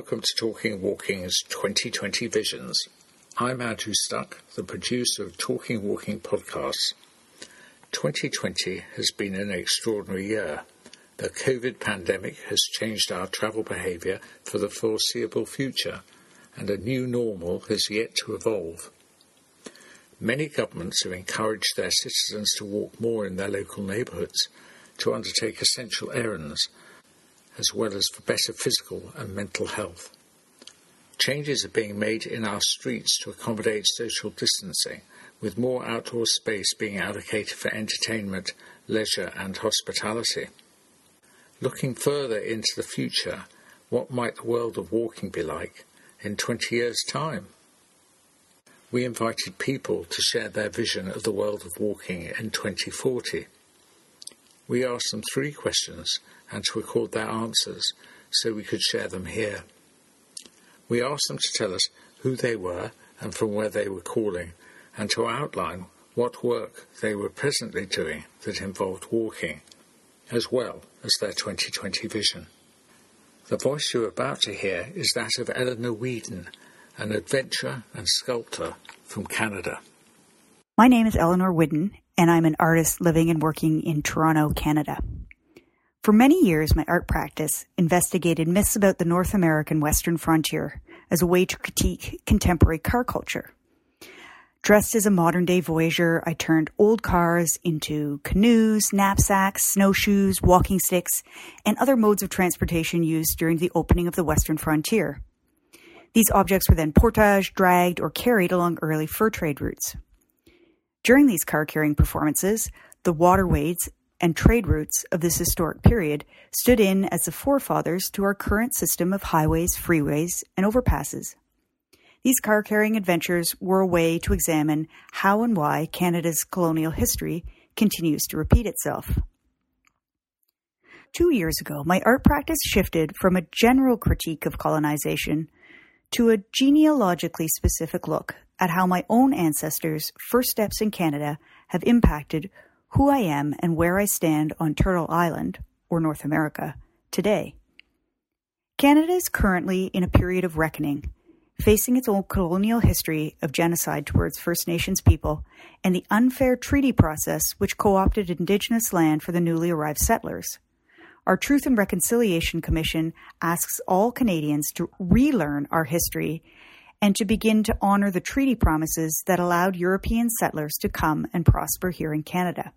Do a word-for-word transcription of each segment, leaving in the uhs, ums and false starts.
welcome to Talking Walking's twenty twenty Visions. I'm Andrew Stuck, the producer of Talking Walking podcasts. twenty twenty has been an extraordinary year. The COVID pandemic has changed our travel behaviour for the foreseeable future, and a new normal has yet to evolve. Many governments have encouraged their citizens to walk more in their local neighbourhoods, to undertake essential errands, as well as for better physical and mental health. Changes are being made in our streets to accommodate social distancing, with more outdoor space being allocated for entertainment, leisure and hospitality. Looking further into the future, what might the world of walking be like in twenty years' time? We invited people to share their vision of the world of walking in twenty forty. We asked them three questions and to record their answers so we could share them here. We asked them to tell us who they were and from where they were calling, and to outline what work they were presently doing that involved walking, as well as their twenty twenty vision. The voice you're about to hear is that of Eleanor Whedon, an adventurer and sculptor from Canada. My name is Eleanor Whedon, and I'm an artist living and working in Toronto, Canada. For many years, my art practice investigated myths about the North American Western frontier as a way to critique contemporary car culture. Dressed as a modern-day voyager, I turned old cars into canoes, knapsacks, snowshoes, walking sticks, and other modes of transportation used during the opening of the Western frontier. These objects were then portaged, dragged, or carried along early fur trade routes. During these car-carrying performances, the waterways and trade routes of this historic period stood in as the forefathers to our current system of highways, freeways, and overpasses. These car-carrying adventures were a way to examine how and why Canada's colonial history continues to repeat itself. Two years ago, my art practice shifted from a general critique of colonization to a genealogically specific look at how my own ancestors' first steps in Canada have impacted who I am and where I stand on Turtle Island, or North America, today. Canada is currently in a period of reckoning, facing its own colonial history of genocide towards First Nations people and the unfair treaty process which co-opted Indigenous land for the newly arrived settlers. Our Truth and Reconciliation Commission asks all Canadians to relearn our history and to begin to honour the treaty promises that allowed European settlers to come and prosper here in Canada.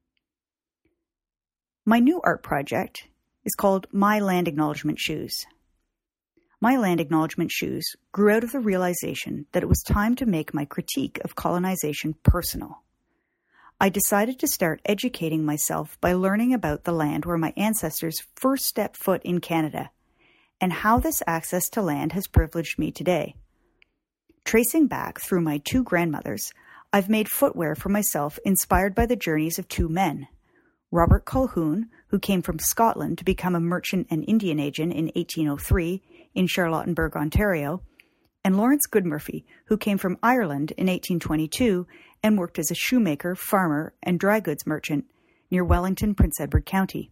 My new art project is called My Land Acknowledgement Shoes. My Land Acknowledgement Shoes grew out of the realization that it was time to make my critique of colonization personal. I decided to start educating myself by learning about the land where my ancestors first stepped foot in Canada and how this access to land has privileged me today. Tracing back through my two grandmothers, I've made footwear for myself inspired by the journeys of two men. Robert Colquhoun, who came from Scotland to become a merchant and Indian agent in eighteen oh three in Charlottenburg, Ontario, and Lawrence Goodmurphy, who came from Ireland in eighteen twenty-two and worked as a shoemaker, farmer, and dry goods merchant near Wellington, Prince Edward County.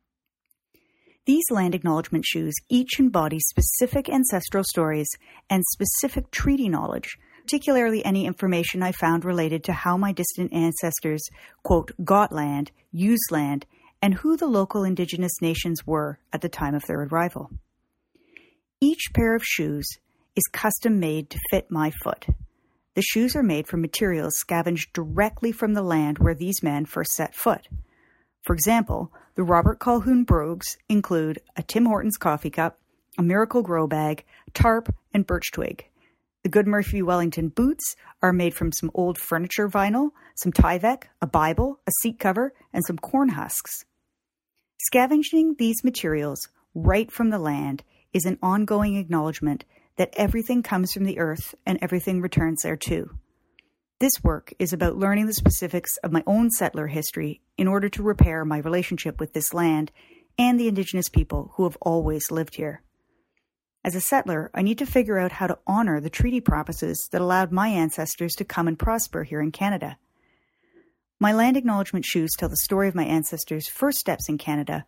These land acknowledgement shoes each embody specific ancestral stories and specific treaty knowledge, particularly any information I found related to how my distant ancestors, quote, got land, used land, and who the local Indigenous nations were at the time of their arrival. Each pair of shoes is custom made to fit my foot. The shoes are made from materials scavenged directly from the land where these men first set foot. For example, the Robert Colquhoun brogues include a Tim Hortons coffee cup, a Miracle Grow bag, tarp, and birch twig. The Goodmurphy Wellington boots are made from some old furniture vinyl, some Tyvek, a Bible, a seat cover, and some corn husks. Scavenging these materials right from the land is an ongoing acknowledgement that everything comes from the earth and everything returns there too. This work is about learning the specifics of my own settler history in order to repair my relationship with this land and the Indigenous people who have always lived here. As a settler, I need to figure out how to honor the treaty promises that allowed my ancestors to come and prosper here in Canada. My land acknowledgement shoes tell the story of my ancestors' first steps in Canada,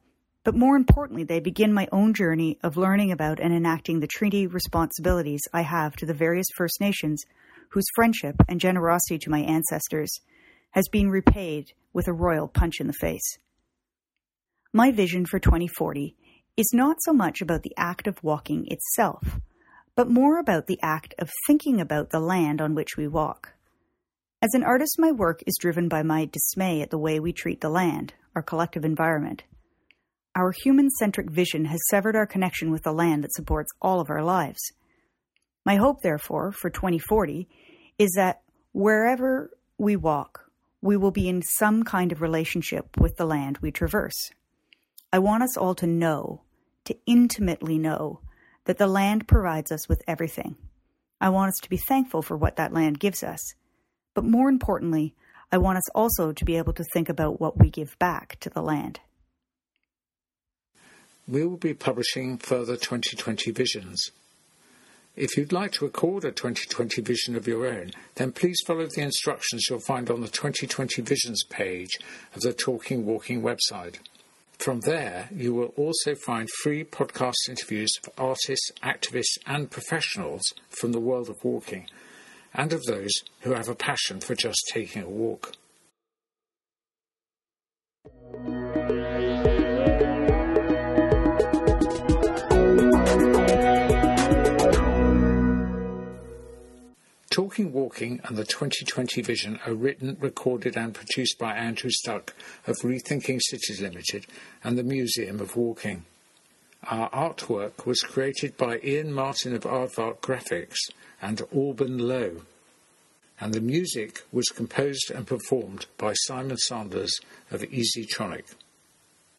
But more importantly, they begin my own journey of learning about and enacting the treaty responsibilities I have to the various First Nations whose friendship and generosity to my ancestors has been repaid with a royal punch in the face. My vision for twenty forty is not so much about the act of walking itself, but more about the act of thinking about the land on which we walk. As an artist, my work is driven by my dismay at the way we treat the land, our collective environment. Our human-centric vision has severed our connection with the land that supports all of our lives. My hope, therefore, for twenty forty is that wherever we walk, we will be in some kind of relationship with the land we traverse. I want us all to know, to intimately know, that the land provides us with everything. I want us to be thankful for what that land gives us. But more importantly, I want us also to be able to think about what we give back to the land. We will be publishing further twenty twenty visions. If you'd like to record a twenty twenty vision of your own, then please follow the instructions you'll find on the twenty twenty visions page of the Talking Walking website. From there, you will also find free podcast interviews of artists, activists and professionals from the world of walking, and of those who have a passion for just taking a walk. Talking Walking and the twenty twenty Vision are written, recorded and produced by Andrew Stuck of Rethinking Cities Limited and the Museum of Walking. Our artwork was created by Ian Martin of Aardvark Graphics and Alban Lowe, and the music was composed and performed by Simon Sanders of Easytronic.